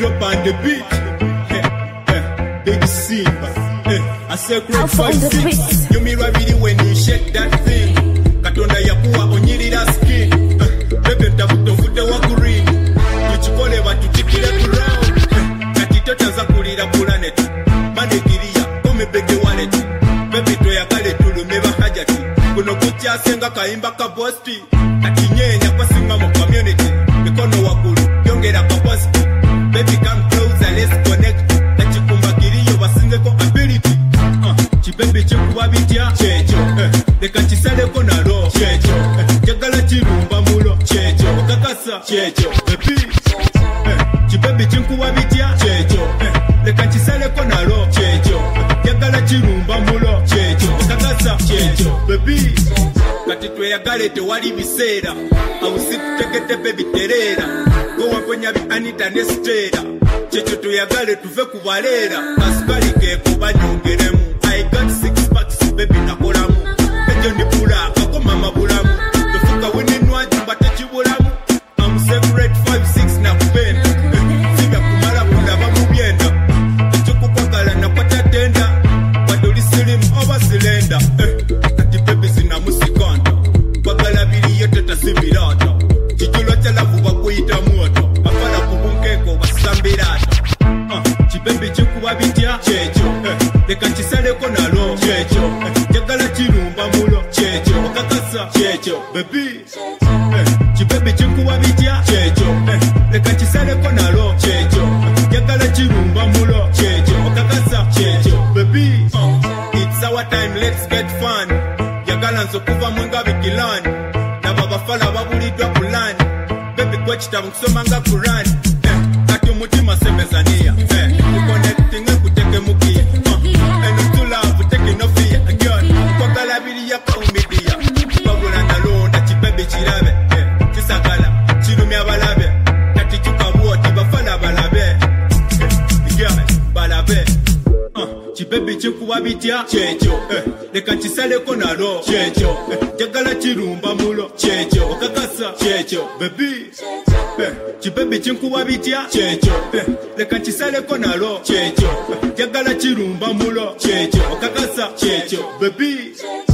drop on the beat. Big Simba. I say great 5-6. You mirror really when you shake that thing. Katonda yakuwa onyirira skin. Bebe ntabuto mfute wa green. Tuchikole batuchikire ground. Katito taza kulira planet. Manegiriya kome bege wallet. Bebe toyagale tulume bahajati. Kuno kucha senga kaimba kabosti. Katinyenya kwa simba mo community. Mikono wakulu yongera kabosti. Baby come closer, let's connect. Tachikumba kiriyo basingeko ability. Chibembe chikuwa bitya checho. Leka chisaleko nalo checho. Jagala chirumba mulo checho. Kakasa checho. Baby chibembe chikuwa bitya checho. Leka chisaleko nalo checho. Jagala chirumba mulo checho. Kakasa checho. Baby kati tweyagale tewali biseera. Awusikutegete baby terera. Gowaponya bi Anita ne Stella. Checho tuyagale tuve kubaleera. Kasukali kekuba nyongeremu. I got 6 packs baby nakolamu. Ejo ndipula kako mama bulamu. Tufuka winenwa jumba techibulamu. I'm separate 5-6 na kupenda. Siga kumala kulaba mubyenda. Ejo kukwagala na kwata tenda. Wadoli slim over cylinder. Kati baby zina musikanda. Kwagala bili yote tasibirata. Chijulo chalavu wakuyita moto. Afala kubunkeko basambirata. Chibembe chikuwa bitya checho. Leka chisaleko nalo checho. Jagala chirumba mulo checho. Kakasa checho. Baby chibembe chikuwa bitya checho. Leka chisaleko nalo checho. Jagala chirumba mulo checho. Kakasa checho. Baby it's our time, let's get fun. Jagala nzokuva mwenga bigilani. Naba bafala babulidwa kulani. Baby kwa chitabu kusoma nga Quran. Kati umutima semezania. Connecting kuteke mukia. And to love take no fear. Again, kwa kalabili ya kaumidia. Bagula na londa chibebe chirabe. Chisagala, chirumi abalabe. Kati chukabuoti bafala balabe. Again, balabe. Chibebe chikuwa bitya checho. Leka chisaleko nalo checho. Jagala chirumba mulo checho. Kakasa checho. Baby chibebe chikuwa bitya checho. Leka chisaleko nalo checho. Jagala chirumba mulo checho. Kakasa checho. Baby